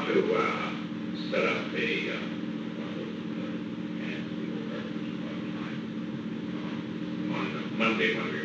to, set up a, one of those, and we will reference one time, on Monday when we